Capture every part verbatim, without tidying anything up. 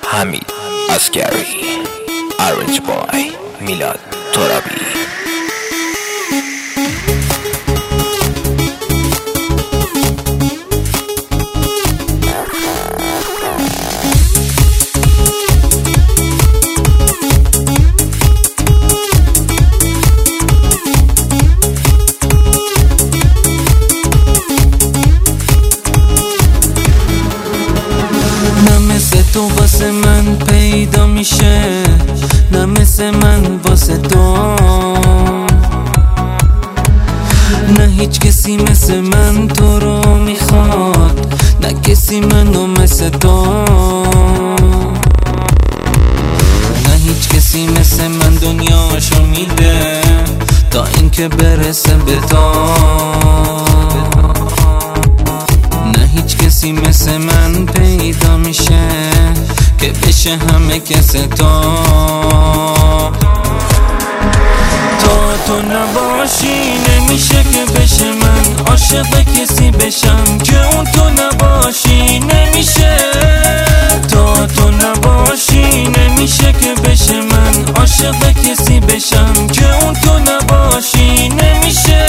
حمید عسکری، Orange Boy، میلاد ترابی. نه مثل تو واسه من پیدا میشه، نه مثل من واسه تو، نه هیچ کسی مثل من تو رو میخواد، نه کسی منو مثل تو، نه هیچ کسی مثل من دنیاشو میده تا اینکه برسه به تو، نه هیچ کسی مثل من پیدا میشه که بشه همه کس تو. تا تو نباشی نمیشه که بشه من عاشق کسی بشم که اون تو نباشی نمیشه. تا تو نباشی نمیشه که بشه من عاشق کسی بشم که اون تو نباشی نمیشه.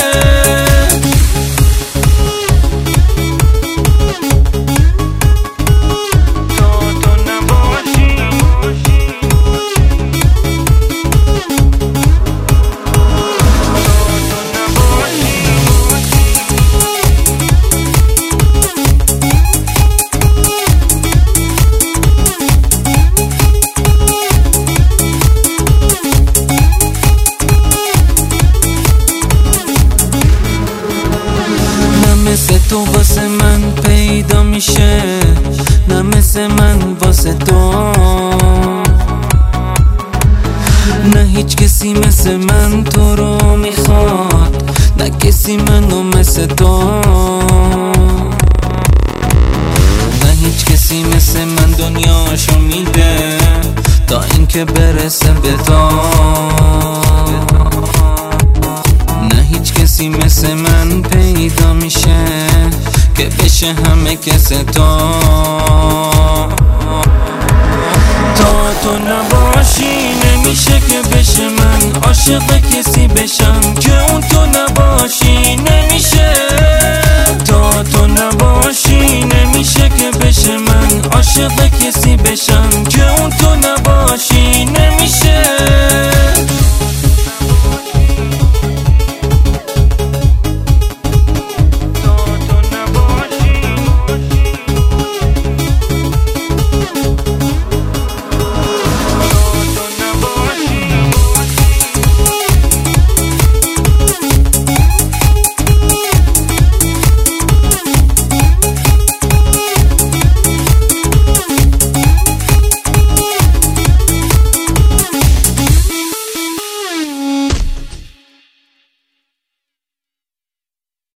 مثل تو واسه من پیدا میشه، نه مثل من واسه تو، نه هیچ کسی مثل من تو رو میخواد، نه کسی منو مثل تو، نه هیچ کسی مثل من دنیاشو میده تا اینکه برسه به تو، نه هیچ کسی مثل من پیدا میشه که بشه همه کس تو. تا تو نباشی نمیشه که بشه من عاشق کسی بشم که اون تو نباشی نمیشه. تا تو نباشی نمیشه که بشه من عاشق کسی بشم که اون تو نباشی